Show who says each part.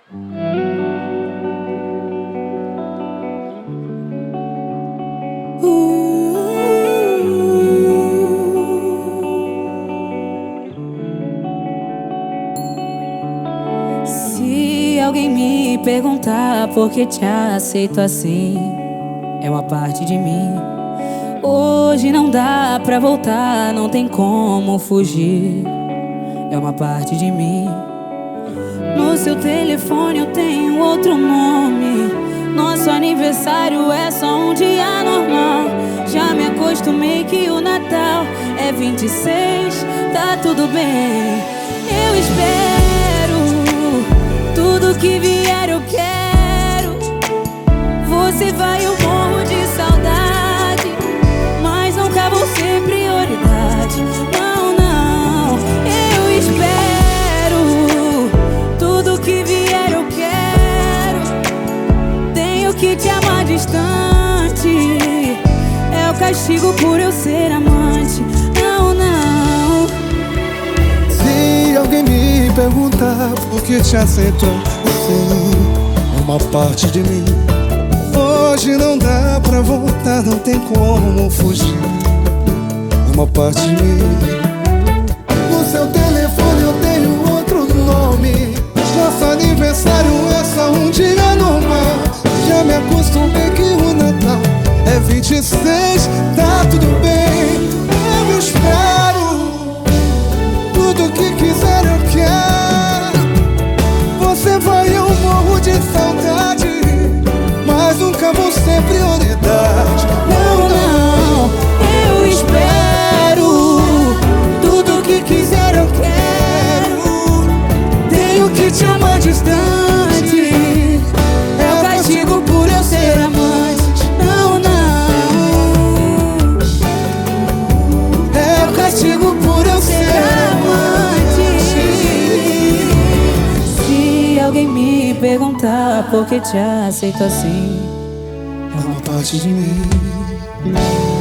Speaker 1: Se alguém me perguntar por que te aceito assim, é uma parte de mim. Hoje não dá pra voltar, não tem como fugir, é uma parte de mim. No seu telefone eu tenho outro nome. Nosso aniversário é só um dia normal. Já me acostumei que o Natal é 26, tá tudo bem. Eu espero, tudo que vier eu quero. Você vai, eu morro de saudade, mas nunca vou ser prioridade. Não, não, eu espero, tudo que vier eu quero. Tenho que te amar distante, é o castigo por eu ser amante. Não, não.
Speaker 2: Se alguém me perguntar por que te aceito assim, é uma parte de mim. Hoje não dá pra voltar, não tem como fugir, é uma parte de mim. No seu telefone eu tenho outro nome. Nosso aniversário é só um dia normal. Já me acostumei que o Natal é 26, tá tudo bem. Eu espero, tudo que quiser eu quero. Você vai, eu morro de saudade, mas nunca vou ser prioridade.
Speaker 1: Não, não, eu espero, tudo que quiser eu quero.
Speaker 2: Tenho que te amar distante,
Speaker 1: é o castigo por eu ser amante. Não, não,
Speaker 2: é o castigo por eu ser amante.
Speaker 1: Se alguém me perguntar por que te aceito assim,
Speaker 2: É uma parte de mim.